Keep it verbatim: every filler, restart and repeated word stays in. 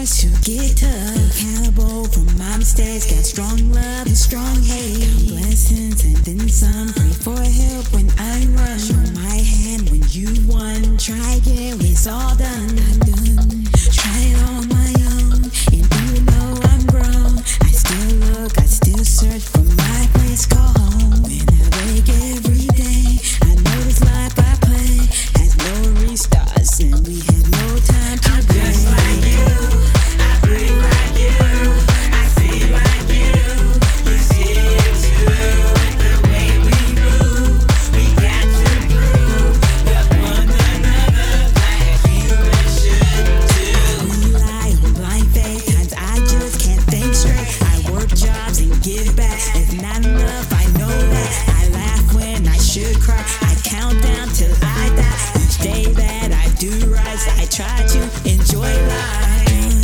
starts to get tough. Accountable for my mistakes. Got strong love and strong hate. Count blessings and then some. Pray for help when I run. Show my hand when you won. Try again when it's all done. I'm done. Try it on my own. And even though I'm grown, I still look, I still search for my place called home. When I wake every day, I know this life I play has no restarts, and we have no time to I'm play. just like you, I breathe like you, I see like you, you see it too. The way we move, we got to prove that one another like humans should do. Rely on blind faith, times I just can't think straight. I work jobs and give back. It's not enough, I know that. I laugh when I should cry. I count down till I die. Each day that I do rise, I try to enjoy life.